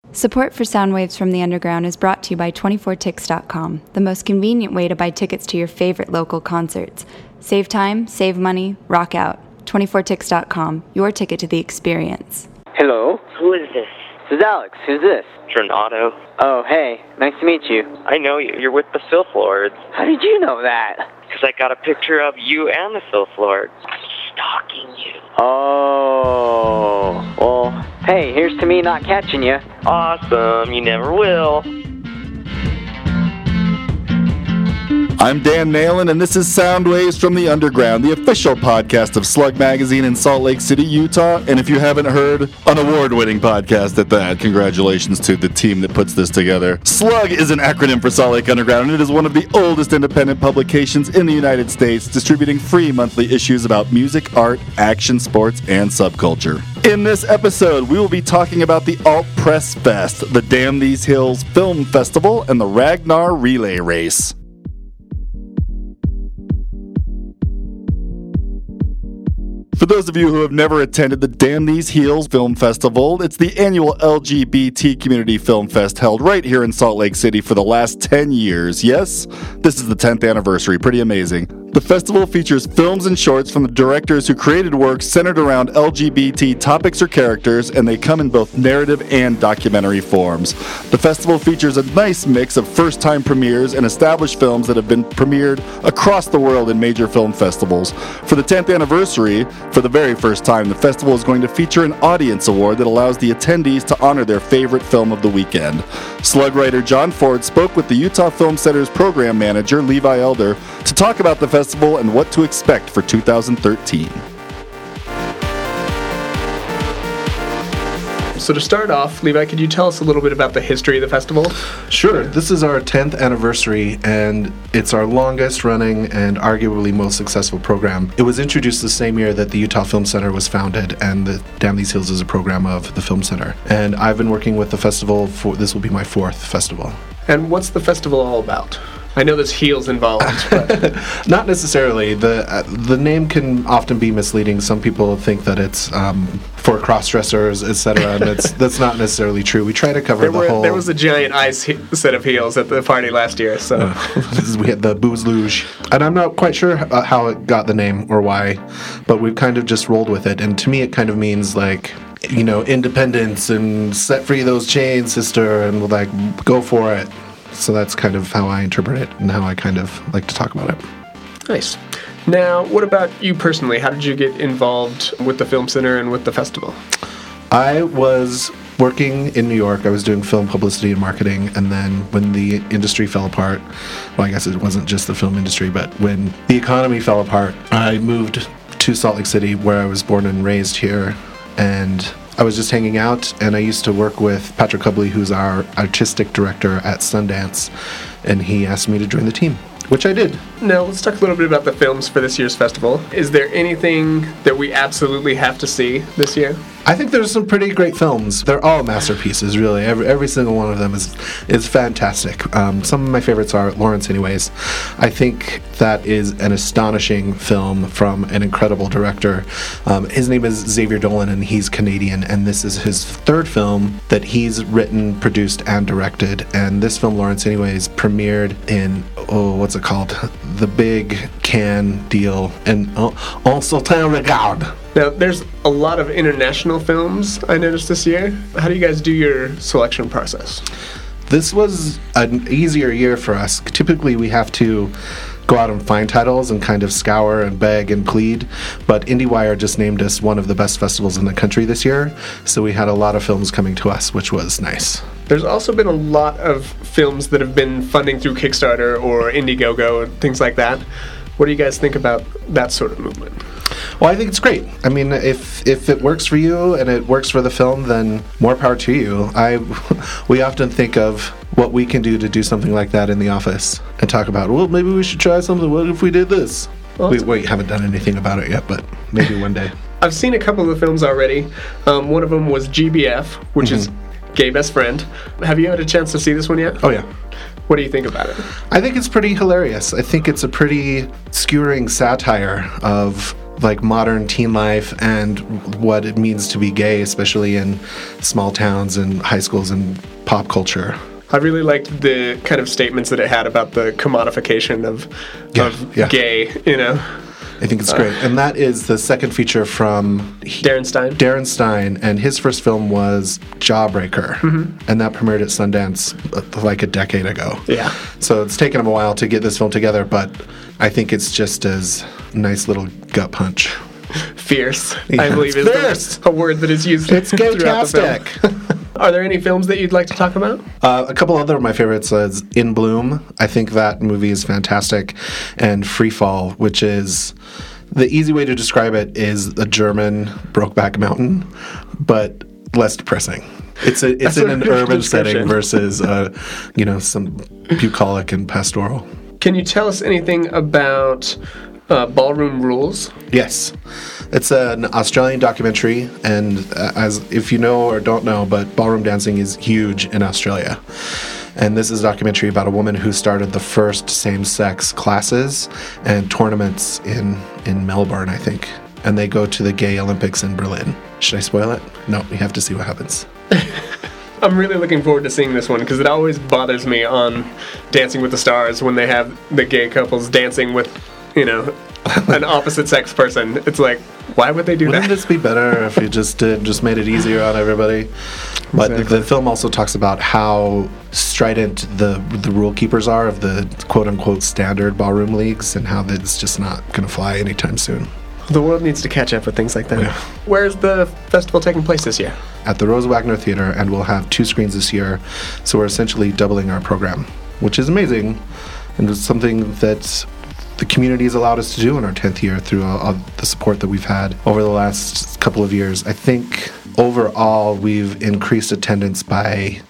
Support for Soundwaves from the Underground is brought to you by 24tix.com, the most convenient way to buy tickets to your favorite local concerts. Save time, save money, rock out. 24tix.com, your ticket to the experience. Hello? Who is this? This is Alex. Who's this? Renato. Oh, hey. Nice to meet you. I know you. You're with the Filth Lords. How did you know that? Because I got a picture of you and the Filth Lords. Stalking you. Oh. Well, hey, here's to me not catching you. Awesome. You never will. I'm Dan Nalen, and this is Soundwaves from the Underground, the official podcast of Slug Magazine in Salt Lake City, Utah. And if you haven't heard, an award-winning podcast at that. Congratulations to the team that puts this together. Slug is an acronym for Salt Lake Underground, and it is one of the oldest independent publications in the United States, distributing free monthly issues about music, art, action, sports, and subculture. In this episode, we will be talking about the Alt Press Fest, the Damn These Hills Film Festival, and the Ragnar Relay Race. For those of you who have never attended the Damn These Heels Film Festival, it's the annual LGBT community film fest held right here in Salt Lake City for the last 10 years. Yes, this is the 10th anniversary. Pretty amazing. The festival features films and shorts from the directors who created works centered around LGBT topics or characters, and they come in both narrative and documentary forms. The festival features a nice mix of first-time premieres and established films that have been premiered across the world in major film festivals. For the 10th anniversary, for the very first time, the festival is going to feature an audience award that allows the attendees to honor their favorite film of the weekend. Slug writer John Ford spoke with the Utah Film Center's program manager, Levi Elder, to talk about the festival and what to expect for 2013. So to start off, Levi, could you tell us a little bit about the history of the festival? Sure. This is our 10th anniversary, and it's our longest running and arguably most successful program. It was introduced the same year that the Utah Film Center was founded, and the Damn These Hills is a program of the Film Center. And I've been working with the festival this will be my 4th festival. And what's the festival all about? I know there's heels involved, but not necessarily. The name can often be misleading. Some people think that it's for cross-dressers, etc., and that's not necessarily true. We try to cover the whole... There was a giant ice set of heels at the party last year, so... we had the Booze Luge. And I'm not quite sure how it got the name or why, but we've kind of just rolled with it. And to me, it kind of means, like, you know, independence and set free those chains, sister, and, like, go for it. So that's kind of how I interpret it and how I kind of like to talk about it. Nice. Now, what about you personally? How did you get involved with the Film Center and with the festival? I was working in New York. I was doing film publicity and marketing, and then when the industry fell apart, well, I guess it wasn't just the film industry, but when the economy fell apart, I moved to Salt Lake City, where I was born and raised here, and I was just hanging out, and I used to work with Patrick Hubley, who's our artistic director at Sundance, and he asked me to join the team, which I did. Now, let's talk a little bit about the films for this year's festival. Is there anything that we absolutely have to see this year? I think there's some pretty great films. They're all masterpieces, really. Every single one of them is fantastic. Some of my favorites are Lawrence Anyways. I think that is an astonishing film from an incredible director. His name is Xavier Dolan, and he's Canadian, and this is his 3rd film that he's written, produced, and directed. And this film, Lawrence Anyways, premiered in, what's it called? The Big Cannes deal, and En Certain Regard. Now, there's a lot of international films I noticed this year. How do you guys do your selection process? This was an easier year for us. Typically, we have to go out and find titles and kind of scour and beg and plead, but IndieWire just named us one of the best festivals in the country this year, so we had a lot of films coming to us, which was nice. There's also been a lot of films that have been funding through Kickstarter or Indiegogo and things like that. What do you guys think about that sort of movement? Well, I think it's great. I mean, if it works for you and it works for the film, then more power to you. We often think of what we can do to do something like that in the office and talk about, well, maybe we should try something. What if we did this? Well, we haven't done anything about it yet, but maybe one day. I've seen a couple of the films already. One of them was GBF, which is Gay Best Friend. Have you had a chance to see this one yet? Oh, yeah. What do you think about it? I think it's pretty hilarious. I think it's a pretty skewering satire of like modern teen life and what it means to be gay, especially in small towns and high schools and pop culture. I really liked the kind of statements that it had about the commodification of gay, you know. I think it's great. And that is the second feature from Darren Stein, and his first film was Jawbreaker, and that premiered at Sundance like a decade ago. Yeah. So it's taken him a while to get this film together, but I think it's just as nice little gut punch. Fierce, Yeah, I believe is a word that is used It's throughout the gay-tastic. film. Are there any films that you'd like to talk about? A couple other of my favorites is In Bloom. I think that movie is fantastic. And Free Fall, which is... The easy way to describe it is a German Brokeback Mountain, but less depressing. It's in an urban setting versus, some bucolic and pastoral. Can you tell us anything about Ballroom Rules? Yes. It's an Australian documentary, and as if you know or don't know, but ballroom dancing is huge in Australia. And this is a documentary about a woman who started the first same-sex classes and tournaments in Melbourne, I think. And they go to the Gay Olympics in Berlin. Should I spoil it? No, you have to see what happens. I'm really looking forward to seeing this one because it always bothers me on Dancing with the Stars when they have the gay couples dancing with, an opposite sex person. It's like, why would they do Wouldn't that? this be better if you just made it easier on everybody? But Exactly. the film also talks about how strident the rule keepers are of the quote-unquote standard ballroom leagues and how that's just not going to fly anytime soon. The world needs to catch up with things like that. Yeah. Where's the festival taking place this year? At the Rose Wagner Theater, and we'll have 2 screens this year, so we're essentially doubling our program, which is amazing, and it's something that the community has allowed us to do in our 10th year through all the support that we've had over the last couple of years. I think overall we've increased attendance by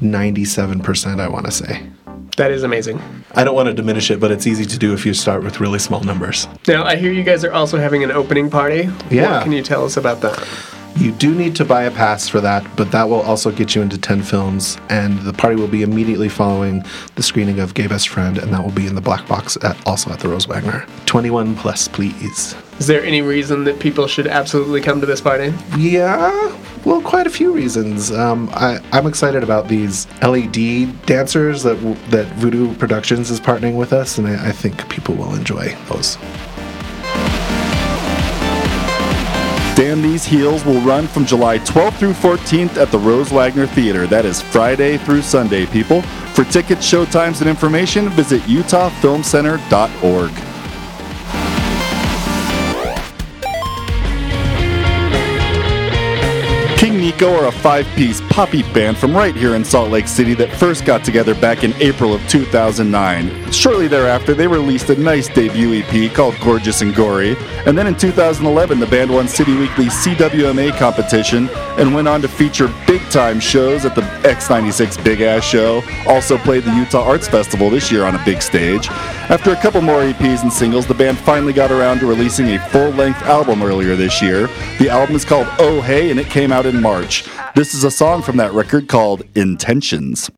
97%, I want to say. That is amazing. I don't want to diminish it, but it's easy to do if you start with really small numbers. Now, I hear you guys are also having an opening party. Yeah. What can you tell us about that? You do need to buy a pass for that, but that will also get you into 10 films, and the party will be immediately following the screening of Gay Best Friend, and that will be in the Black Box also at the Rose Wagner. 21 plus, please. Is there any reason that people should absolutely come to this party? Yeah, well, quite a few reasons. I'm excited about these LED dancers that Voodoo Productions is partnering with us, and I think people will enjoy those. Damn These Heels will run from July 12th through 14th at the Rose Wagner Theater. That is Friday through Sunday, people. For tickets, showtimes, and information, visit utahfilmcenter.org. King Nico are a 5-piece poppy band from right here in Salt Lake City that first got together back in April of 2009. Shortly thereafter, they released a nice debut EP called Gorgeous and Gory, and then in 2011, the band won City Weekly's CWMA competition and went on to feature big-time shows at the X96 Big Ass Show, also played the Utah Arts Festival this year on a big stage. After a couple more EPs and singles, the band finally got around to releasing a full-length album earlier this year. The album is called Oh Hey, and it came out in March. This is a song from that record called Intentions.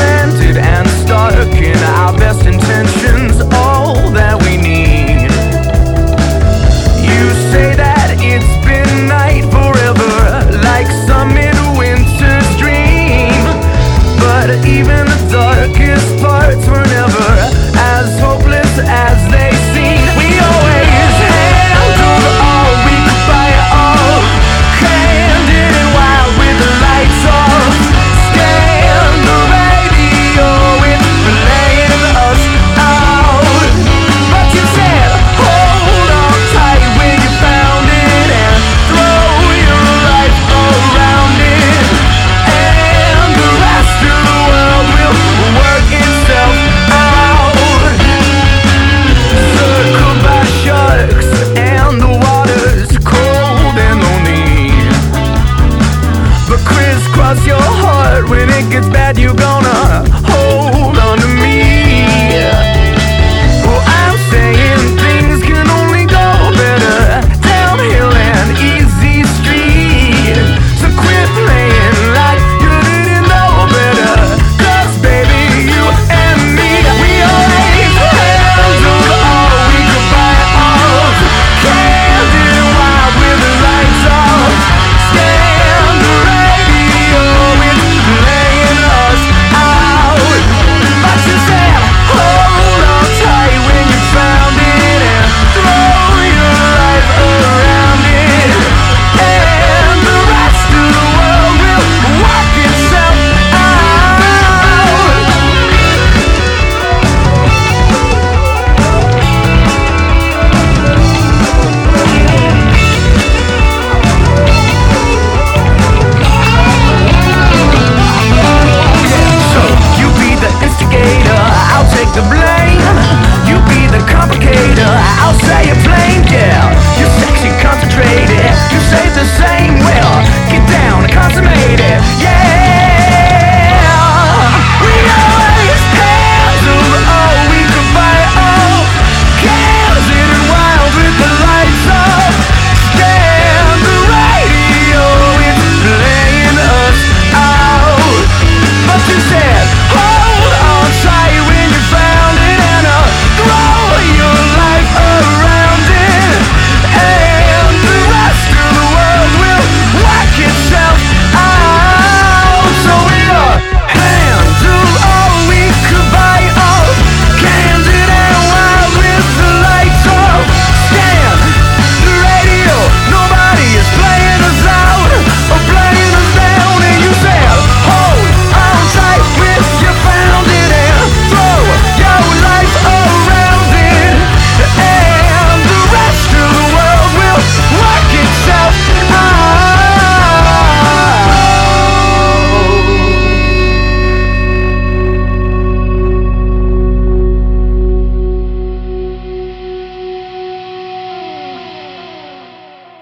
Our best intentions, all that we need.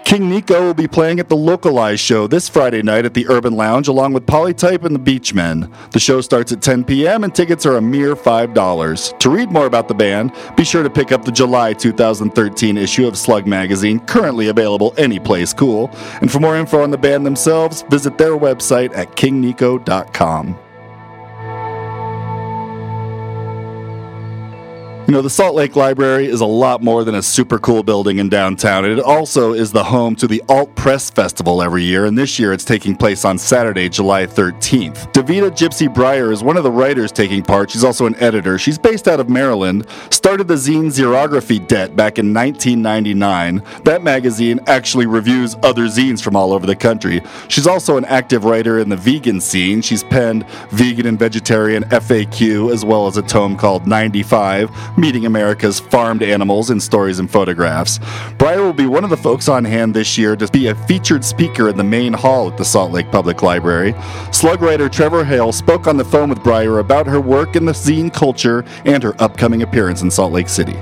King Nico will be playing at the Localized show this Friday night at the Urban Lounge along with Polytype and the Beachmen. The show starts at 10 p.m. and tickets are a mere $5. To read more about the band, be sure to pick up the July 2013 issue of Slug magazine, currently available anyplace cool. And for more info on the band themselves, visit their website at kingnico.com. You know, the Salt Lake Library is a lot more than a super cool building in downtown. It also is the home to the Alt Press Festival every year, and this year it's taking place on Saturday, July 13th. Davida Gypsy Breyer is one of the writers taking part. She's also an editor. She's based out of Maryland, started the zine Xerography Debt back in 1999. That magazine actually reviews other zines from all over the country. She's also an active writer in the vegan scene. She's penned Vegan and Vegetarian FAQ, as well as a tome called 95, Meeting America's Farmed Animals in Stories and Photographs. Breyer will be one of the folks on hand this year to be a featured speaker in the main hall at the Salt Lake Public Library. Slug writer Trevor Hale spoke on the phone with Breyer about her work in the zine culture and her upcoming appearance in Salt Lake City.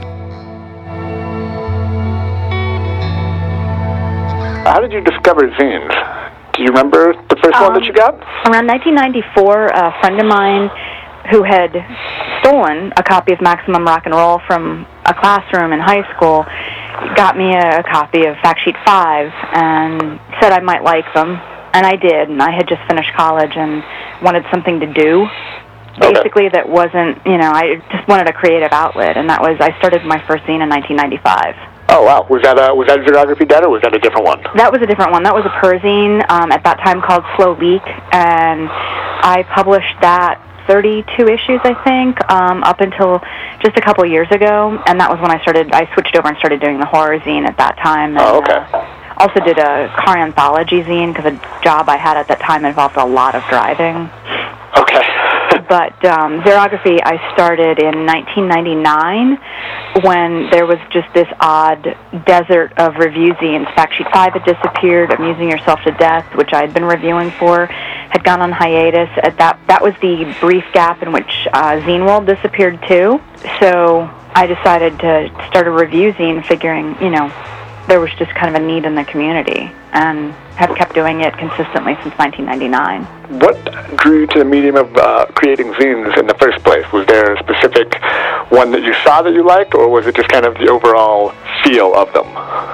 How did you discover zines? Do you remember the first one that you got? Around 1994, a friend of mine who had stolen a copy of Maximum Rock and Roll from a classroom in high school got me a copy of Fact Sheet 5 and said I might like them. And I did, and I had just finished college and wanted something to do. Basically, that wasn't, I just wanted a creative outlet, and I started my first zine in 1995. Oh, wow. Was that Xerography Debt, or was that a different one? That was a different one. That was a perzine at that time called Slow Leak, and I published that 32 issues, I think, up until just a couple years ago, and that was when I switched over and started doing the horror zine at that time. And, okay. Also did a car anthology zine, because a job I had at that time involved a lot of driving. Okay. But Xerography I started in 1999 when there was just this odd desert of review zines. Fact Sheet 5 had disappeared, Amusing Yourself to Death, which I had been reviewing for, had gone on hiatus. That was the brief gap in which Zine World disappeared too. So I decided to start a review zine, figuring, there was just kind of a need in the community, and have kept doing it consistently since 1999. What drew you to the medium of creating zines in the first place? Was there a specific one that you saw that you liked, or was it just kind of the overall feel of them?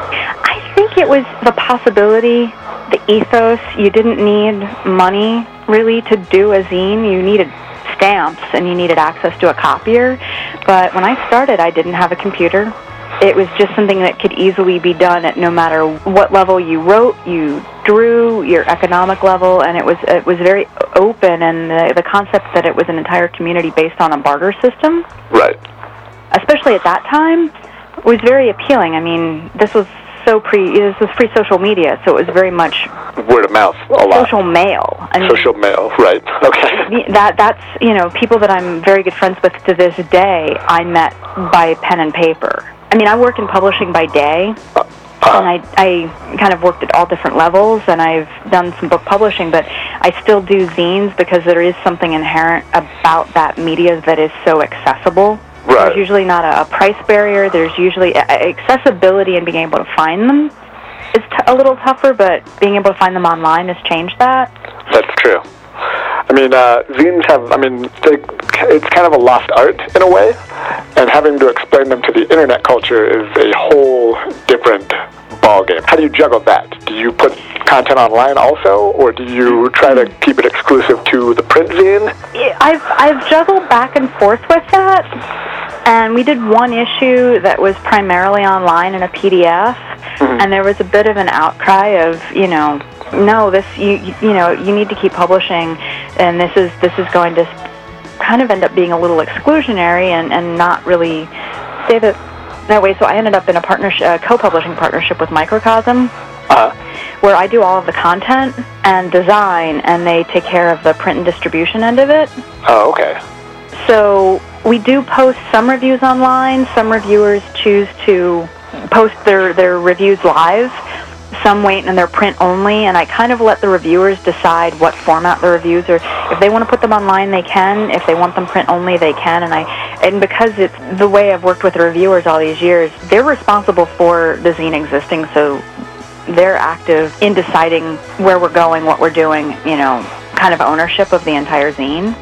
I think it was the possibility, the ethos. You didn't need money, really, to do a zine. You needed stamps, and you needed access to a copier. But when I started, I didn't have a computer. It was just something that could easily be done at no matter what level you wrote, you drew, your economic level, and it was very open, and the concept that it was an entire community based on a barter system, right, especially at that time, was very appealing. I mean, this was pre-social media, so it was very much word of mouth, a lot. Social mail. Social mail, right? Okay. That's people that I'm very good friends with to this day. I met by pen and paper. I mean, I work in publishing by day, and I kind of worked at all different levels, and I've done some book publishing, but I still do zines because there is something inherent about that media that is so accessible. Right. There's usually not a price barrier. There's usually accessibility, and being able to find them is a little tougher, but being able to find them online has changed that. That's true. I mean, zines it's kind of a lost art in a way, and having to explain them to the internet culture is a whole different ballgame. How do you juggle that? Do you put content online also, or do you try to keep it exclusive to the print zine? I've juggled back and forth with that, and we did one issue that was primarily online in a PDF, and there was a bit of an outcry of, no, this you need to keep publishing, and this is going to kind of end up being a little exclusionary and not really save it that way. So I ended up in a co-publishing partnership with Microcosm, where I do all of the content and design, and they take care of the print and distribution end of it. Oh, okay. So we do post some reviews online. Some reviewers choose to post their reviews live. Some wait and they're print only, and I kind of let the reviewers decide what format the reviews are. If they want to put them online, they can. If they want them print only, they can. And because it's the way I've worked with the reviewers all these years, they're responsible for the zine existing, so they're active in deciding where we're going, what we're doing, kind of ownership of the entire zine.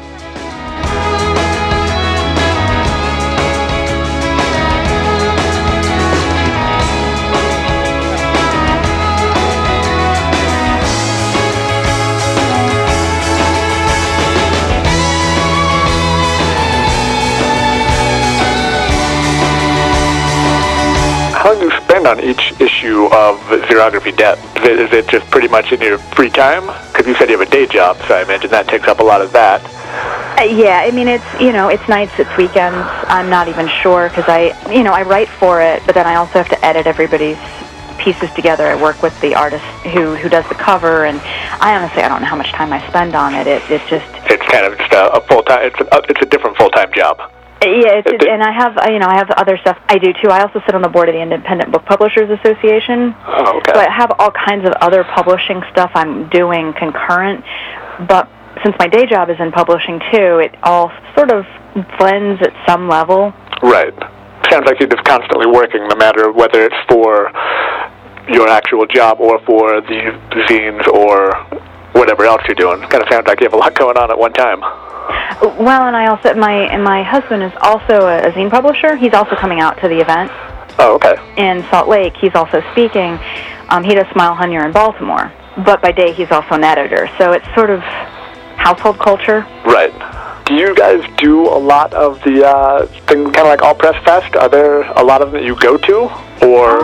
How do you spend on each issue of Xerography Depth? Is it just pretty much in your free time? Because you said you have a day job, so I imagine that takes up a lot of that. Yeah, I mean, it's nights, it's weekends. I'm not even sure, because I write for it, but then I also have to edit everybody's pieces together. I work with the artist who does the cover, and I honestly, I don't know how much time I spend on it. It's kind of just a full-time, it's a different full-time job. Yeah, and I have other stuff I do too. I also sit on the board of the Independent Book Publishers Association. Oh, okay. So I have all kinds of other publishing stuff I'm doing concurrent. But since my day job is in publishing too, it all sort of blends at some level. Right. Sounds like you're just constantly working, no matter whether it's for your actual job or for the zines or whatever else you're doing. Kind of sounds like you have a lot going on at one time. Well, and I also my husband is also a zine publisher. He's also coming out to the event. Oh, okay. In Salt Lake, he's also speaking. He does Smile Hunter in Baltimore, but by day he's also an editor. So it's sort of household culture. Right. Do you guys do a lot of the thing, kind of like All Press Fest? Are there a lot of them that you go to, or?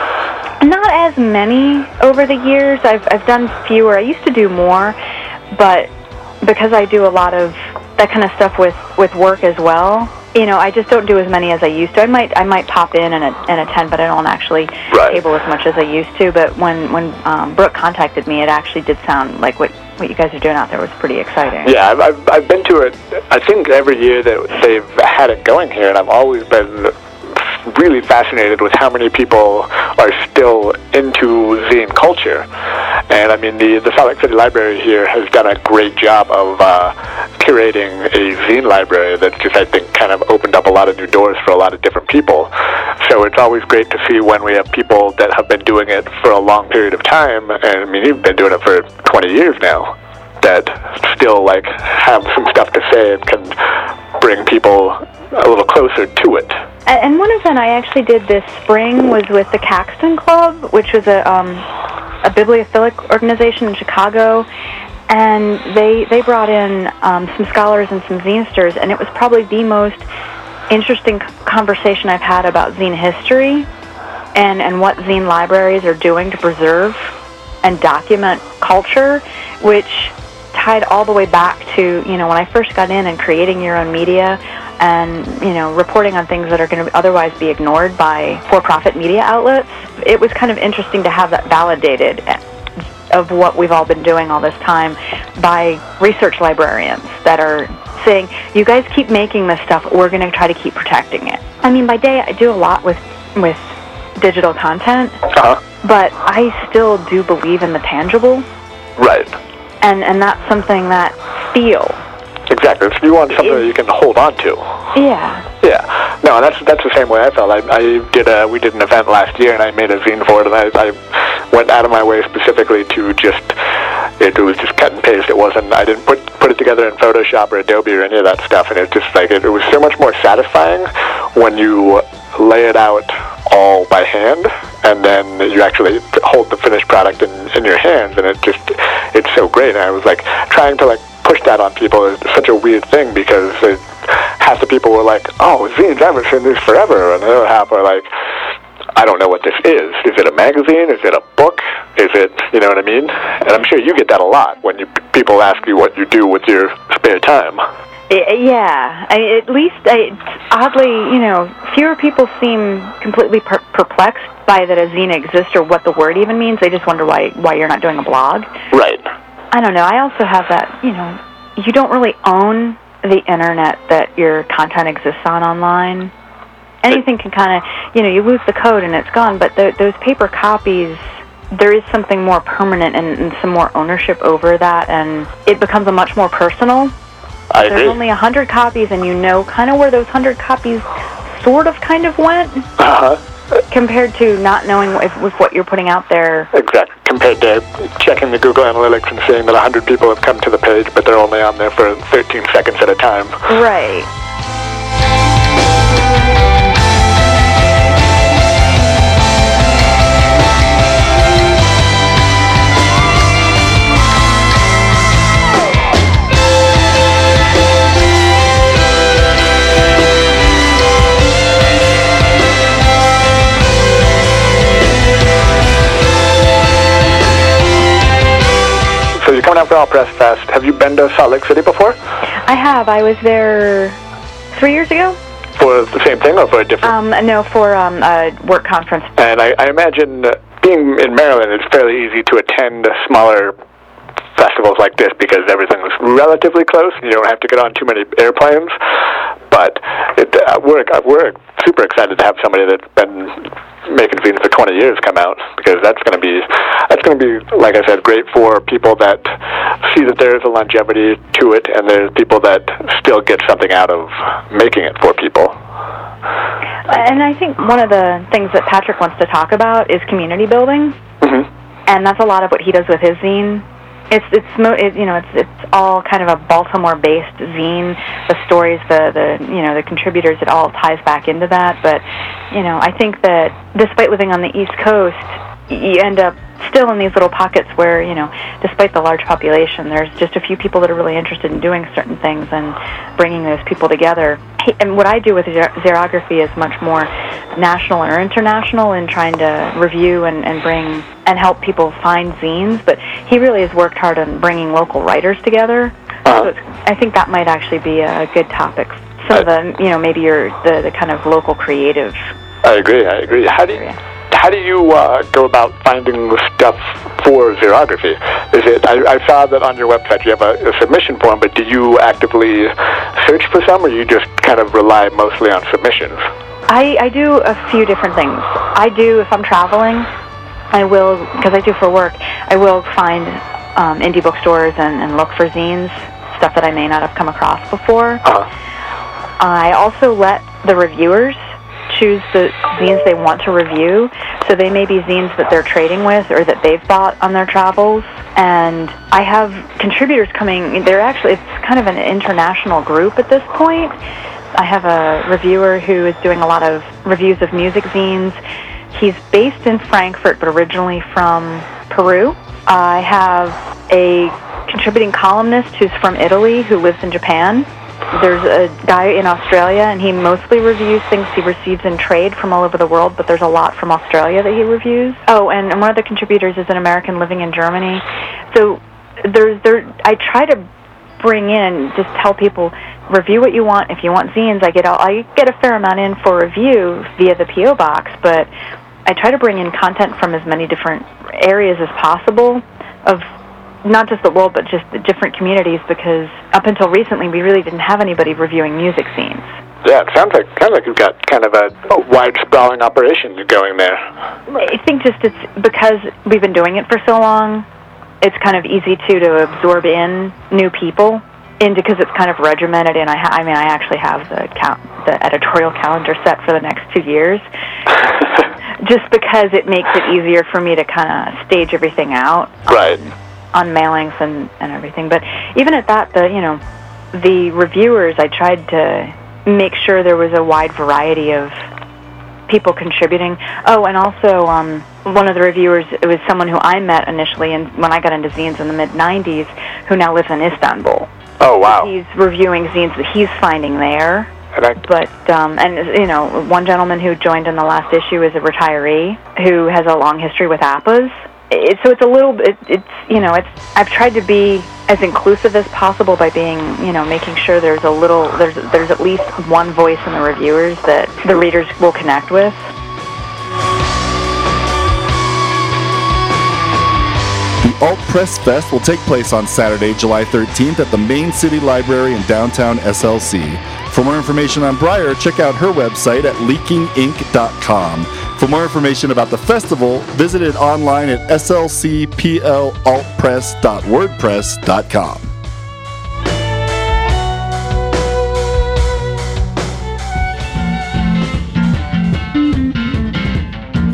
Not as many over the years. I've done fewer. I used to do more, but because I do a lot of that kind of stuff with work as well, I just don't do as many as I used to. I might pop in and attend, but I don't actually table as much as I used to. But when Brooke contacted me, it actually did sound like what you guys are doing out there was pretty exciting. Yeah, I've been to it, I think, every year that they've had it going here, and I've always been really fascinated with how many people are still into zine culture. And I mean, the Salt Lake City Library here has done a great job of curating a zine library that's just, I think, kind of opened up a lot of new doors for a lot of different people. So it's always great to see when we have people that have been doing it for a long period of time, and I mean, you've been doing it for 20 years now, that still have some stuff to say and can bring people a little closer to it. And one event I actually did this spring was with the Caxton Club, which was a bibliophilic organization in Chicago, and they brought in some scholars and some zinesters, and it was probably the most interesting conversation I've had about zine history and what zine libraries are doing to preserve and document culture, which tied all the way back to, when I first got in and creating your own media and, reporting on things that are going to otherwise be ignored by for-profit media outlets. It was kind of interesting to have that validated of what we've all been doing all this time by research librarians that are saying, you guys keep making this stuff, we're going to try to keep protecting it. I mean, by day, I do a lot with digital content, but I still do believe in the tangible. Right. And that's something that feels. Exactly. So you want something that you can hold on to. Yeah. Yeah. No, that's the same way I felt. We did an event last year, and I made a zine for it, and I went out of my way specifically to it was just cut and paste. I didn't put it together in Photoshop or Adobe or any of that stuff, and it just it was so much more satisfying when you lay it out all by hand, and then you actually hold the finished product in your hands, and it's so great. And I was trying to push that on people is such a weird thing, because half the people were like, oh, zines, I haven't seen these forever, and the other half are like, I don't know what this is. Is it a magazine? Is it a book? Is it, you know what I mean? And I'm sure you get that a lot when people ask you what you do with your spare time. Yeah, at least oddly, fewer people seem completely perplexed by that a zine exists or what the word even means. They just wonder why you're not doing a blog. Right. I don't know. I also have that, you don't really own the internet that your content exists on online. Anything can kind of, you lose the code and it's gone, but those paper copies, there is something more permanent and some more ownership over that, and it becomes a much more personal. I agree. There's only 100 copies, and kind of where those 100 copies sort of kind of went. compared to not knowing if what you're putting out there. Exactly. Compared to checking the Google Analytics and seeing that 100 people have come to the page, but they're only on there for 13 seconds at a time. Right. So you're coming out for Alt Press Fest. Have you been to Salt Lake City before? I have. I was there 3 years ago. For the same thing or for a different? No, for a work conference. And I imagine being in Maryland, it's fairly easy to attend smaller festivals like this because everything's relatively close. You don't have to get on too many airplanes. But we're super excited to have somebody that's been making zines for 20 years come out, because that's going to be, like I said, great for people that see that there is a longevity to it, and there's people that still get something out of making it for people. And I think one of the things that Patrick wants to talk about is community building, and that's a lot of what he does with his zine. It's all kind of a Baltimore-based zine. The stories, the contributors, it all ties back into that. But I think that despite living on the East Coast, you end up still in these little pockets where, despite the large population, there's just a few people that are really interested in doing certain things and bringing those people together. And what I do with Xerography is much more national or international in trying to review and bring and help people find zines. But he really has worked hard on bringing local writers together. So I think that might actually be a good topic. Some of the, maybe the kind of local creative. I agree. How do you go about finding the stuff for Xerography? I saw that on your website you have a submission form, but do you actively search for some, or you just kind of rely mostly on submissions? I do a few different things. I do, if I'm traveling, I will, because I do for work, I will find indie bookstores and look for zines, stuff that I may not have come across before. I also let the reviewers choose the zines they want to review. So they may be zines that they're trading with or that they've bought on their travels. And I have contributors coming. It's kind of an international group at this point. I have a reviewer who is doing a lot of reviews of music zines. He's based in Frankfurt, but originally from Peru. I have a contributing columnist who's from Italy who lives in Japan. There's a guy in Australia, and he mostly reviews things he receives in trade from all over the world, but there's a lot from Australia that he reviews. Oh, and one of the contributors is an American living in Germany. So I try to bring in, just tell people, review what you want. If you want zines, I get a fair amount in for review via the P.O. box, but I try to bring in content from as many different areas as possible of not just the world, but just the different communities, because up until recently, we really didn't have anybody reviewing music scenes. Yeah, it sounds like you've got kind of a wide, sprawling operation going there. I think just it's because we've been doing it for so long, it's kind of easy to absorb in new people, because it's kind of regimented, and I actually have the editorial calendar set for the next 2 years, just because it makes it easier for me to kind of stage everything out. Right. On mailings and everything. But even at that, the reviewers, I tried to make sure there was a wide variety of people contributing. Oh, and also one of the reviewers, it was someone who I met initially and when I got into zines in the mid-'90s, who now lives in Istanbul. Oh, wow. He's reviewing zines that he's finding there. But one gentleman who joined in the last issue is a retiree who has a long history with APAs. So it's a little bit, I've tried to be as inclusive as possible by being, making sure there's at least one voice in the reviewers that the readers will connect with. The Alt Press Fest will take place on Saturday, July 13th at the Main City Library in downtown SLC. For more information on Breyer, check out her website at leakinginc.com. For more information about the festival, visit it online at slcplaltpress.wordpress.com.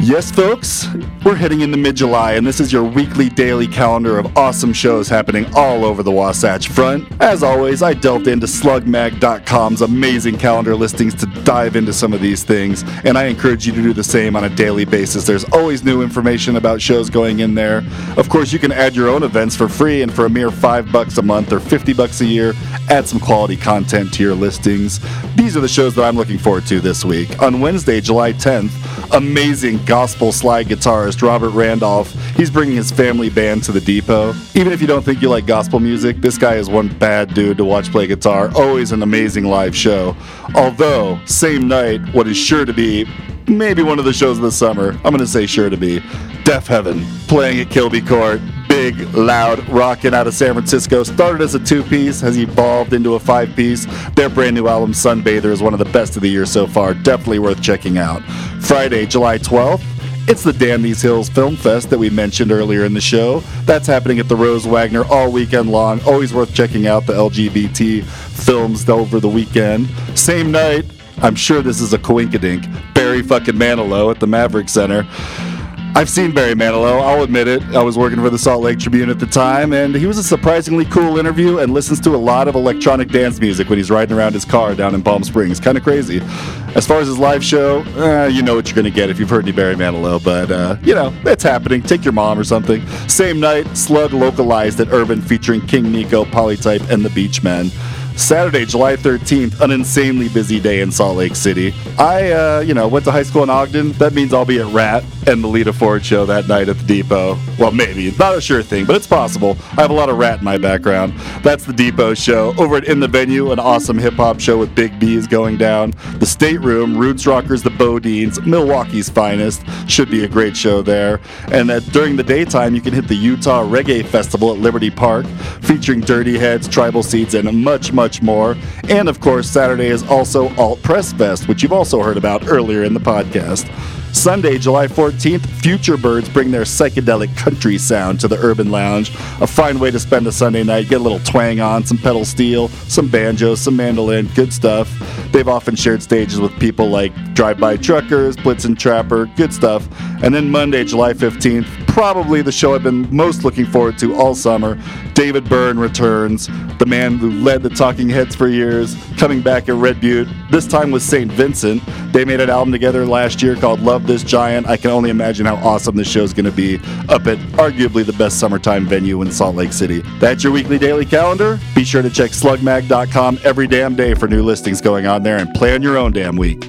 Yes, folks, we're heading into mid-July, and this is your weekly daily calendar of awesome shows happening all over the Wasatch Front. As always, I delved into slugmag.com's amazing calendar listings to dive into some of these things, and I encourage you to do the same on a daily basis. There's always new information about shows going in there. Of course, you can add your own events for free, and for a mere $5 a month or $50 a year, add some quality content to your listings. These are the shows that I'm looking forward to this week. On Wednesday, July 10th, amazing gospel slide guitarist Robert Randolph. He's bringing his family band to the Depot. Even if you don't think you like gospel music, this guy is one bad dude to watch play guitar. Always an amazing live show. Although, same night, what is sure to be maybe one of the shows of the summer, I'm going to say sure to be, Deaf Heaven, playing at Kilby Court. Big, loud, rockin' out of San Francisco. Started as a 2-piece, has evolved into a 5-piece. Their brand new album, Sunbather, is one of the best of the year so far. Definitely worth checking out. Friday, July 12th, it's the Damn These Hills Film Fest that we mentioned earlier in the show. That's happening at the Rose Wagner all weekend long. Always worth checking out the LGBT films over the weekend. Same night, I'm sure this is a coinkadink, Barry fucking Manilow at the Maverick Center. I've seen Barry Manilow, I'll admit it. I was working for the Salt Lake Tribune at the time, and he was a surprisingly cool interview and listens to a lot of electronic dance music when he's riding around his car down in Palm Springs. Kind of crazy. As far as his live show, you know what you're going to get if you've heard any Barry Manilow, but, you know, it's happening. Take your mom or something. Same night, Slug localized at Urban featuring King Nico, Polytype, and the Beachmen. Saturday, July 13th, an insanely busy day in Salt Lake City. I, went to high school in Ogden. That means I'll be at Rat and the Lita Ford show that night at the Depot. Well, maybe. Not a sure thing, but it's possible. I have a lot of Rat in my background. That's the Depot show. Over at In the Venue, an awesome hip-hop show with Big B is going down. The Stateroom, Roots Rockers, the Bodines, Milwaukee's finest. Should be a great show there. And during the daytime, you can hit the Utah Reggae Festival at Liberty Park, featuring Dirty Heads, Tribal Seeds, and much more. And of course, Saturday is also Alt Press Fest, which you've also heard about earlier in the podcast. Sunday, July 14th, Future Birds bring their psychedelic country sound to the Urban Lounge. A fine way to spend a Sunday night. Get a little twang on, some pedal steel, some banjos, some mandolin, good stuff. They've often shared stages with people like Drive-By Truckers, Blitzen Trapper, good stuff. And then Monday, July 15th, probably the show I've been most looking forward to all summer. David Byrne returns, the man who led the Talking Heads for years, coming back at Red Butte, this time with St. Vincent. They made an album together last year called Love This Giant. I can only imagine how awesome this show's going to be up at arguably the best summertime venue in Salt Lake City. That's your weekly daily calendar. Be sure to check slugmag.com every damn day for new listings going on there and plan your own damn week.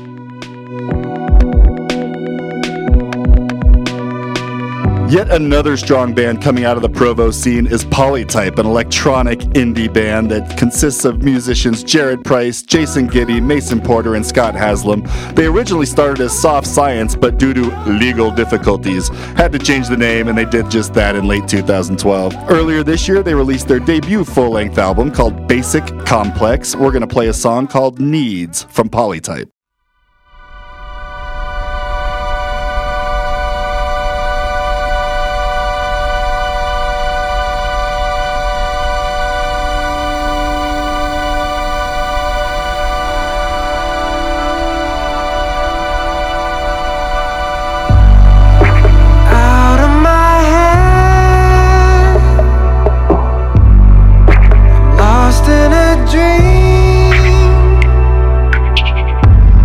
Yet another strong band coming out of the Provo scene is Polytype, an electronic indie band that consists of musicians Jared Price, Jason Gibby, Mason Porter, and Scott Haslam. They originally started as Soft Science, but due to legal difficulties, had to change the name, and they did just that in late 2012. Earlier this year, they released their debut full-length album called Basic Complex. We're going to play a song called Needs from Polytype. Lost in a dream.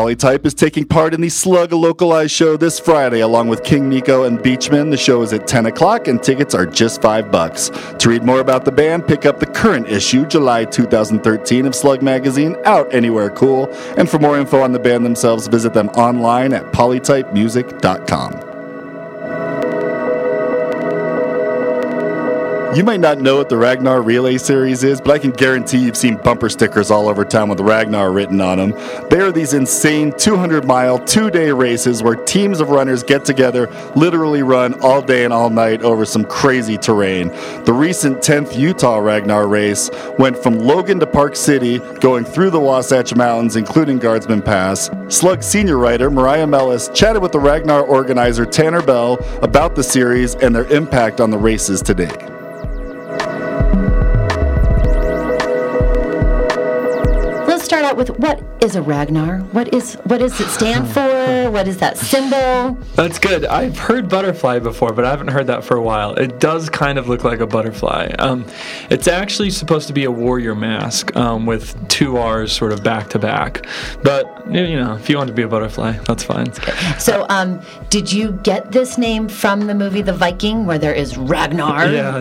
Polytype is taking part in the Slug Localized show this Friday along with King Nico and Beachman. The show is at 10 o'clock and tickets are just $5. To read more about the band, pick up the current issue, July 2013 of Slug Magazine, out anywhere cool. And for more info on the band themselves, visit them online at polytypemusic.com. You might not know what the Ragnar Relay Series is, but I can guarantee you've seen bumper stickers all over town with Ragnar written on them. They are these insane 200-mile, 2-day races where teams of runners get together, literally run all day and all night over some crazy terrain. The recent 10th Utah Ragnar race went from Logan to Park City, going through the Wasatch Mountains, including Guardsman Pass. Slug senior writer Mariah Mellis chatted with the Ragnar organizer Tanner Bell about the series and their impact on the races to date. Start out with, what is a Ragnar? What does it stand for? What is that symbol? That's good. I've heard butterfly before, but I haven't heard that for a while. It does kind of look like a butterfly. It's actually supposed to be a warrior mask with 2 R's sort of back to back. But, if you want to be a butterfly, that's fine. So, did you get this name from the movie The Viking, where there is Ragnar? Yeah,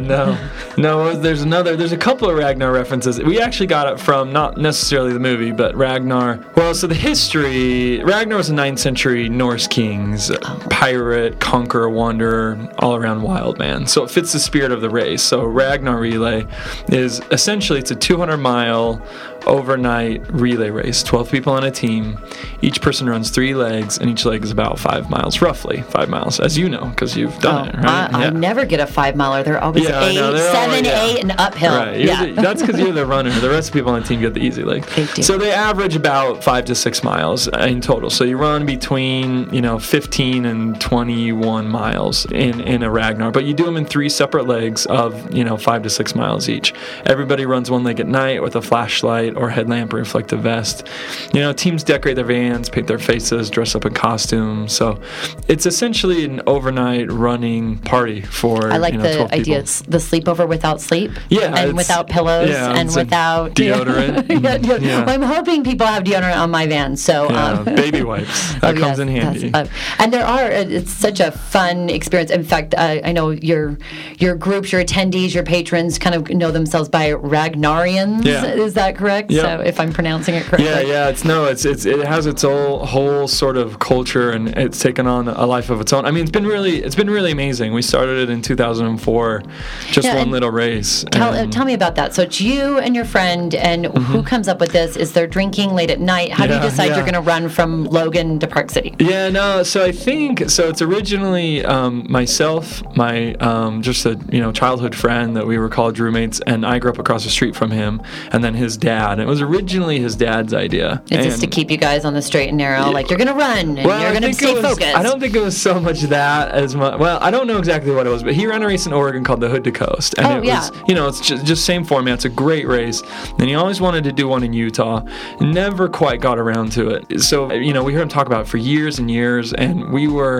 no. There's a couple of Ragnar references. We actually got it from not necessarily the movie, but Ragnar. Well, so the history, Ragnar was a 9th century Norse king's pirate, conqueror, wanderer, all-around wild man. So it fits the spirit of the race. So Ragnar Relay is essentially, it's a 200-mile overnight relay race, 12 people on a team. Each person runs 3 legs, and each leg is about 5 miles, roughly 5 miles, as you know, because you've done it, right? I never get a 5-miler. They're always 7, 8, and uphill. Right. That's because you're the runner. The rest of the people on the team get the easy leg. So they average about 5 to 6 miles in total. So you run between 15 and 21 miles in a Ragnar, but you do them in 3 separate legs of 5 to 6 miles each. Everybody runs one leg at night with a flashlight or headlamp or reflective vest. Teams decorate their vans, paint their faces, dress up in costumes. So it's essentially an overnight running party for I like the 12 idea, people. The sleepover without sleep. Yeah, and without pillows and without deodorant. Well, I'm hoping people have deodorant on my van. So baby wipes. That comes in handy. And it's such a fun experience. In fact, I know your groups, your attendees, your patrons kind of know themselves by Ragnarians. Yeah. Is that correct? Yep. So if I'm pronouncing it correctly. Yeah. It has its whole sort of culture, and it's taken on a life of its own. I mean, it's been really amazing. We started it in 2004, just one little race. Tell me about that. So it's you and your friend, and who comes up with this? Is there drinking late at night? How do you decide you're going to run from Logan to Park City? Yeah, no. So I think it's originally myself, my just a childhood friend that we were college roommates, and I grew up across the street from him, and then his dad. It was originally his dad's idea. It's just to keep you guys on the straight and narrow, like you're going to run and you're going to stay focused. I don't think it was so much that as much. Well, I don't know exactly what it was, but he ran a race in Oregon called the Hood to Coast, and was it's just same format. It's a great race, and he always wanted to do one in Utah. Never quite got around to it. So we heard him talk about it for years and years, and we were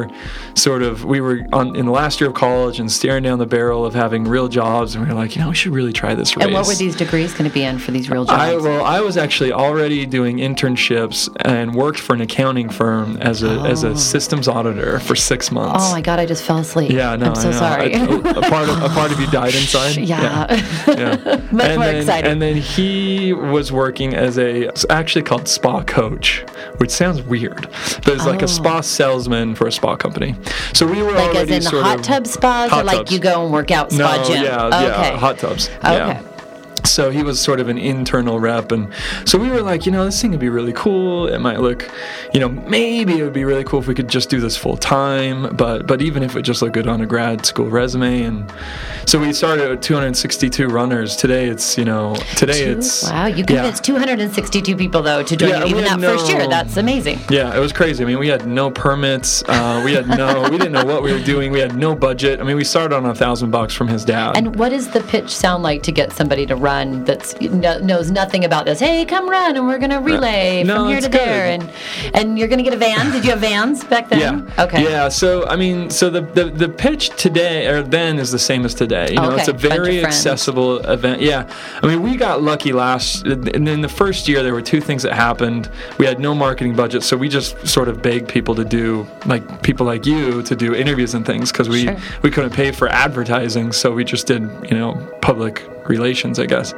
in the last year of college and staring down the barrel of having real jobs, and we were like, we should really try this race. And what were these degrees going to be in for these real jobs? I was actually already doing internships and worked for an accounting firm as a systems auditor for 6 months. Oh my God, I just fell asleep. Yeah, no, I'm so sorry. A part of you died inside. Yeah. Much more exciting. And then he was working as it's actually called spa coach, which sounds weird, but it's like a spa salesman for a spa company. So we were like already as in sort hot of tub spas, or like you go and work out spa gym? Yeah, hot tubs. Okay. Yeah. So he was sort of an internal rep, and so we were like, this thing would be really cool. It might look, maybe it would be really cool if we could just do this full time, but even if it just looked good on a grad school resume. And so we started with 262 runners. Today it's, wow, you convinced 262 people though to join you even that first year. That's amazing. Yeah, it was crazy. I mean, we had no permits. We didn't know what we were doing. We had no budget. I mean, we started on $1,000 from his dad. And what does the pitch sound like to get somebody to run run that knows nothing about this. Hey, come run, and we're going to relay from here to there, and you're going to get a van. Did you have vans back then? Yeah. Okay. Yeah. So the pitch today or then is the same as today. You know, it's a very accessible event. Yeah. I mean, we got lucky and in the first year there were two things that happened. We had no marketing budget, so we just sort of begged people to do, like people like you, to do interviews and things because we couldn't pay for advertising, so we just did, public relations, I guess.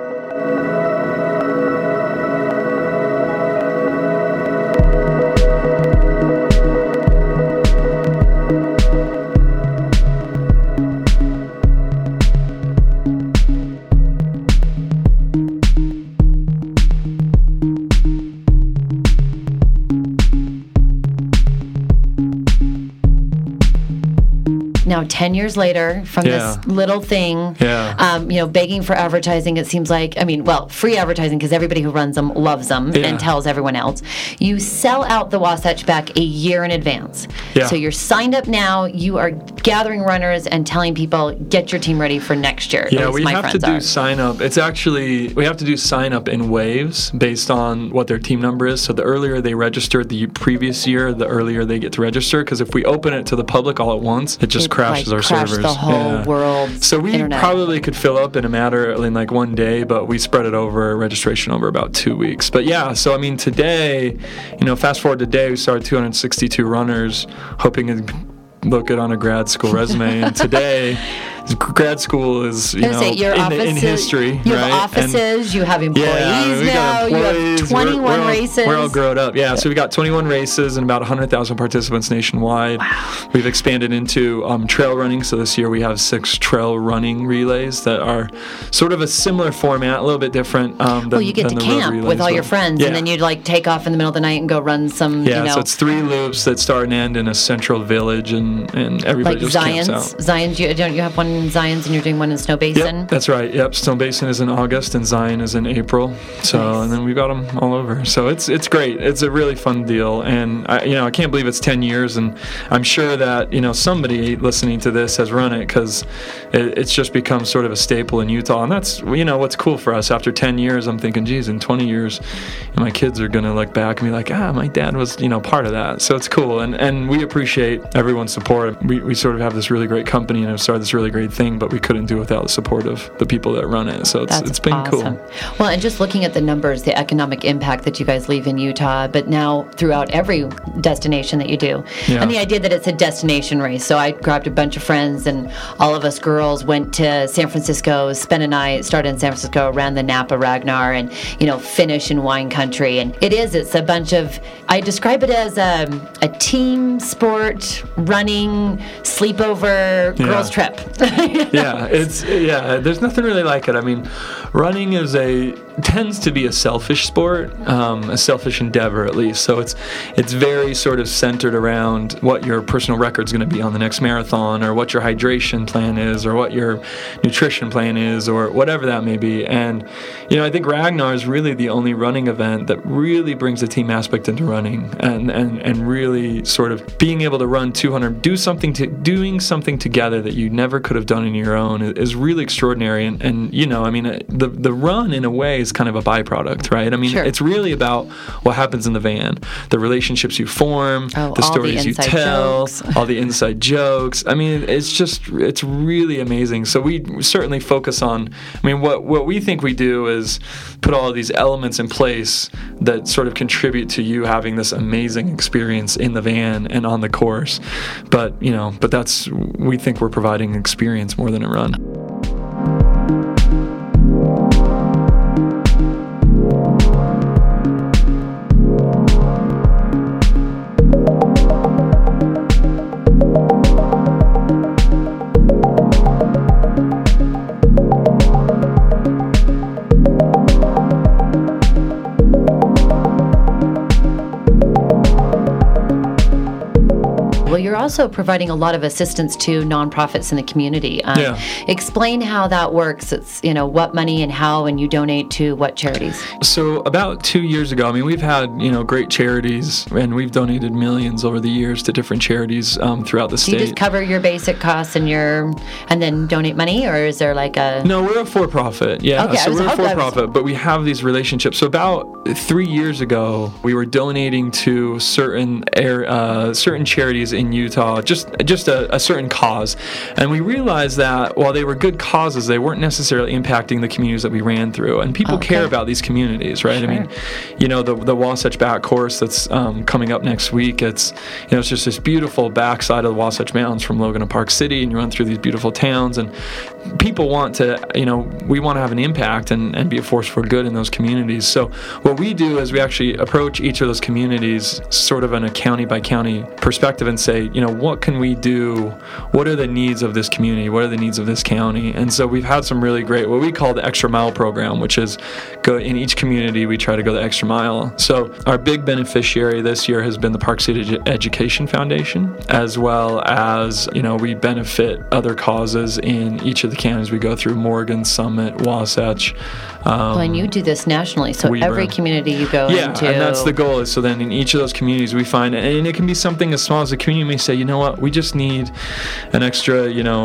Now, 10 years later, from this little thing, begging for advertising, it seems like, free advertising because everybody who runs them loves them and tells everyone else. You sell out the Wasatch back a year in advance. Yeah. So you're signed up now. You are gathering runners and telling people, get your team ready for next year. Yeah, we have to do sign up. It's actually, we have to do sign up in waves based on what their team number is. So the earlier they registered the previous year, the earlier they get to register. Because if we open it to the public all at once, it just crashes our servers. The whole world. So we probably could fill up in like one day, but we spread it over registration over about 2 weeks. But yeah, so today, fast forward today, we started 262 runners, hoping to look good on a grad school resume, and today grad school is in history. You have offices, you have employees now, you have 21 races. We're all grown up. Yeah, so we got 21 races and about 100,000 participants nationwide. Wow. We've expanded into trail running, so this year we have 6 trail running relays that are sort of a similar format, a little bit different than you get to camp with all your friends, and then you'd take off in the middle of the night and go run some, so it's 3 loops that start and end in a central village, and everybody just camps out. Zions, don't you have one in Zions and you're doing one in Snow Basin? Yep, that's right. Yep, Snow Basin is in August and Zion is in April. So nice. And then we've got them all over. So it's great. It's a really fun deal, and I can't believe it's 10 years, and I'm sure that somebody listening to this has run it because it's just become sort of a staple in Utah, and that's what's cool for us. After 10 years, I'm thinking, geez, in 20 years, my kids are gonna look back and be like, my dad was part of that. So it's cool, and we appreciate everyone's support. We sort of have this really great company and have started this really great thing, but we couldn't do it without the support of the people that run it. So it's been awesome. Cool. Well, and just looking at the numbers, the economic impact that you guys leave in Utah, but now throughout every destination that you do. Yeah. And the idea that it's a destination race. So I grabbed a bunch of friends and all of us girls went to San Francisco, spent a night, started in San Francisco, ran the Napa Ragnar, and finish in wine country. And it's a bunch of, I describe it as a team sport, running, sleepover, girls trip. There's nothing really like it. Running tends to be a selfish sport, a selfish endeavor at least. So it's very sort of centered around what your personal record's going to be on the next marathon, or what your hydration plan is, or what your nutrition plan is, or whatever that may be. And I think Ragnar is really the only running event that really brings the team aspect into running, and really sort of being able to run 200, doing something together that you never could have done on your own is really extraordinary. And the run in a way is kind of a byproduct, right? Sure. It's really about what happens in the van, the relationships you form, the stories you tell, all the inside jokes. It's really amazing. So we certainly focus on, what we think we do is put all of these elements in place that sort of contribute to you having this amazing experience in the van and on the course. But we think we're providing experience more than a run. also providing a lot of assistance to nonprofits in the community. Explain how that works. It's, what money and how, and you donate to what charities? So about 2 years ago, I mean, we've had, great charities, and we've donated millions over the years to different charities throughout the state. Do you just cover your basic costs and then donate money, or is there like a... No, we're a for-profit. Yeah, okay, so we're a for-profit, but we have these relationships. So about 3 years ago, we were donating to certain charities in Utah, just a certain cause, and we realized that while they were good causes, they weren't necessarily impacting the communities that we ran through. And people care about these communities, right? Sure. I mean, the Wasatch Back course that's coming up next week. It's it's just this beautiful backside of the Wasatch Mountains from Logan to Park City, and you run through these beautiful towns, and people want to, we want to have an impact and be a force for good in those communities. So what we do is we actually approach each of those communities sort of on a county by county perspective and say, what can we do? What are the needs of this community? What are the needs of this county? And so we've had some really great, what we call the Extra Mile program, which is go in each community, we try to go the extra mile. So our big beneficiary this year has been the Park City Education Foundation, as well as, we benefit other causes in each of the counties we go through: Morgan, Summit, Wasatch. And you do this nationally, so Weber. Every community you go into. Yeah, and that's the goal. Is so then in each of those communities we find, and it can be something as small as the community may say, we just need an extra,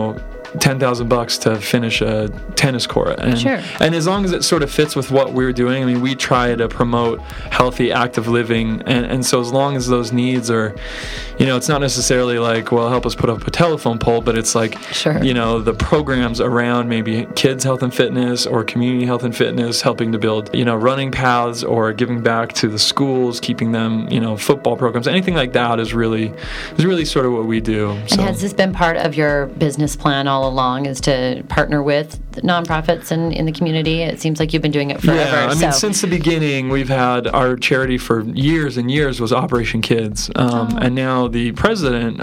$10,000 to finish a tennis court, and sure. And as long as it sort of fits with what we're doing, I mean, we try to promote healthy, active living, and so as long as those needs are, it's not necessarily like, well, help us put up a telephone pole, but it's like, sure. The programs around maybe kids' health and fitness or community health and fitness, helping to build, running paths or giving back to the schools, keeping them, football programs, anything like that is really sort of what we do. And has this been part of your business plan all along, is to partner with nonprofits in the community? It seems like you've been doing it forever. Yeah, I mean, since the beginning, we've had our charity for years and years was Operation Kids, and now the president,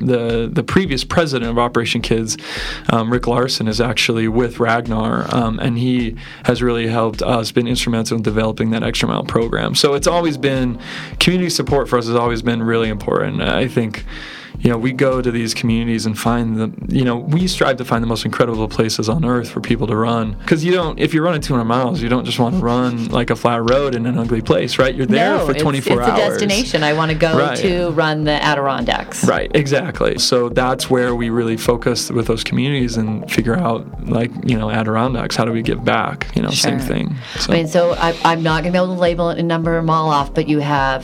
the previous president of Operation Kids, Rick Larson, is actually with Ragnar, and he has really helped us, been instrumental in developing that Extra Mile program. So it's always been, community support for us has always been really important. I think, we go to these communities and find we strive to find the most incredible places on earth for people to run. Because if you're running 200 miles, you don't just want to run like a flat road in an ugly place, right? You're there for 24 hours. It's a destination. I want to go to run the Adirondacks. Right, exactly. So that's where we really focus with those communities and figure out, Adirondacks, how do we give back? Sure. Same thing. So. I mean, so I'm not going to be able to label it and number them all off, but you have,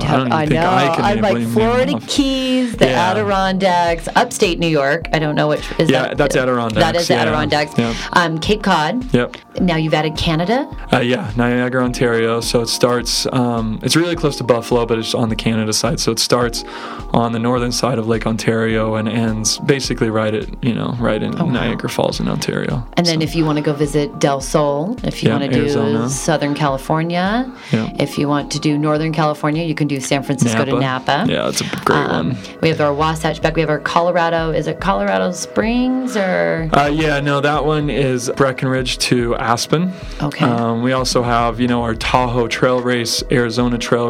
I know, I'm like Florida Keys, the Adirondacks, upstate New York. I don't know which is that. Yeah, that's Adirondacks. That is Adirondacks. Yeah. Cape Cod. Yep. Now you've added Canada. Niagara, Ontario. So it starts. It's really close to Buffalo, but it's on the Canada side. So it starts on the northern side of Lake Ontario and ends basically right in Niagara Falls in Ontario. And then if you want to go visit Del Sol, if you want to do Southern California, if you want to do Northern California, you can do San Francisco to Napa. Yeah, that's a great one. We have our Wasatch Back. We have our Colorado. Is it Colorado Springs or? That one is Breckenridge to Aspen. Okay. We also have, our Tahoe Trail Race, Arizona Trail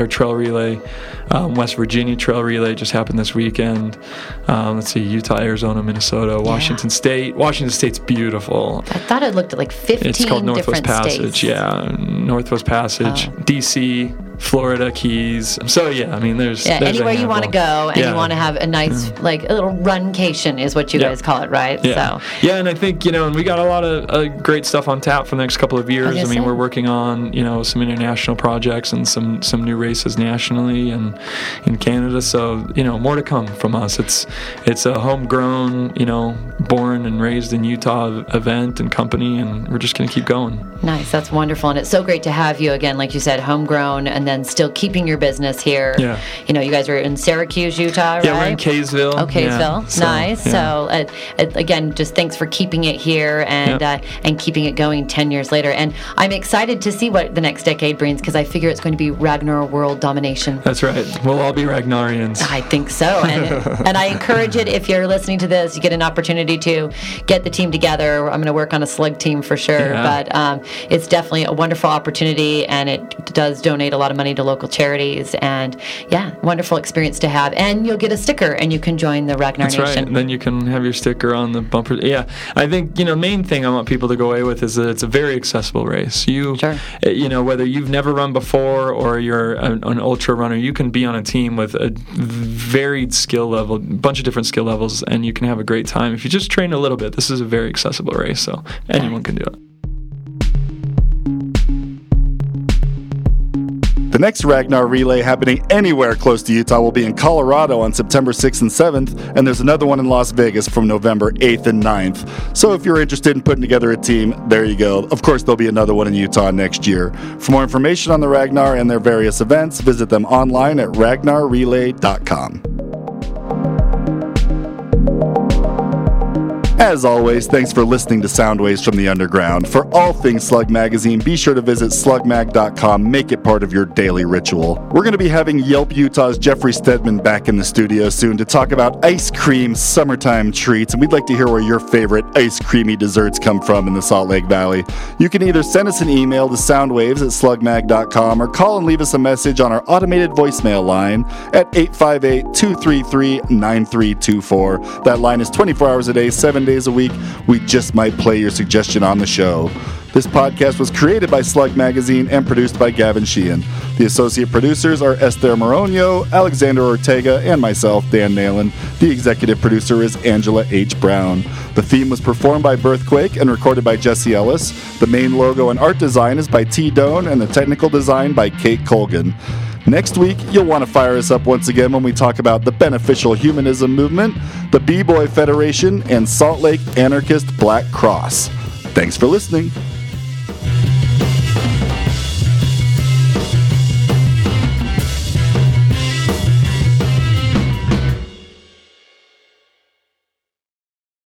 Relay, West Virginia Trail Relay just happened this weekend. Let's see, Utah, Arizona, Minnesota, Washington State. Washington State's beautiful. I thought it looked at like 15 It's called Northwest different Passage. states. Yeah, Northwest Passage, D.C., Florida Keys. So there's anywhere you want to go and you want to have a nice like a little runcation is what you guys call it, right? Yeah. So and I think and we got a lot of great stuff on tap for the next couple of years. We're working on some international projects and some new races nationally and in Canada. So more to come from us. It's a homegrown born and raised in Utah event and company, and we're just going to keep going. Nice, that's wonderful, and it's so great to have you again, like you said, homegrown, and then still keeping your business here. Yeah. You guys are in Syracuse, Utah, right? Yeah, we're in Kaysville. Oh, Kaysville. Yeah, nice. So again, just thanks for keeping it here and keeping it going 10 years later. And I'm excited to see what the next decade brings, because I figure it's going to be Ragnar world domination. That's right. We'll all be Ragnarians. I think so. And I encourage it, if you're listening to this, you get an opportunity to get the team together. I'm going to work on a slug team for sure. Yeah. But it's definitely a wonderful opportunity, and it does donate a lot of money to local charities. And yeah, wonderful experience to have. And you'll get a sticker and you can join the Ragnar That's Nation. right. And then you can have your sticker on the bumper. Yeah, I think, main thing I want people to go away with is that it's a very accessible race. Whether you've never run before or you're an ultra runner, you can be on a team with a varied skill level, a bunch of different skill levels, and you can have a great time. If you just train a little bit, this is a very accessible race, so anyone can do it. The next Ragnar Relay happening anywhere close to Utah will be in Colorado on September 6th and 7th, and there's another one in Las Vegas from November 8th and 9th. So if you're interested in putting together a team, there you go. Of course, there'll be another one in Utah next year. For more information on the Ragnar and their various events, visit them online at ragnarrelay.com. As always, thanks for listening to Soundwaves from the Underground. For all things Slug Magazine, be sure to visit slugmag.com. Make it part of your daily ritual. We're going to be having Yelp Utah's Jeffrey Stedman back in the studio soon to talk about ice cream summertime treats, and we'd like to hear where your favorite ice creamy desserts come from in the Salt Lake Valley. You can either send us an email to soundwaves@slugmag.com or call and leave us a message on our automated voicemail line at 858-233-9324. That line is 24 hours a day, 7 days a week. We just might play your suggestion on the show. This podcast was created by Slug Magazine and produced by Gavin Sheehan. The associate producers are Esther Moronio, Alexander Ortega, and myself, Dan Nalen. The executive producer is Angela H. Brown. The theme was performed by Birthquake and recorded by Jesse Ellis. The main logo and art design is by T. Doan, and the technical design by Kate Colgan. Next week, you'll want to fire us up once again when we talk about the Beneficial Humanism Movement, the B-Boy Federation, and Salt Lake Anarchist Black Cross. Thanks for listening.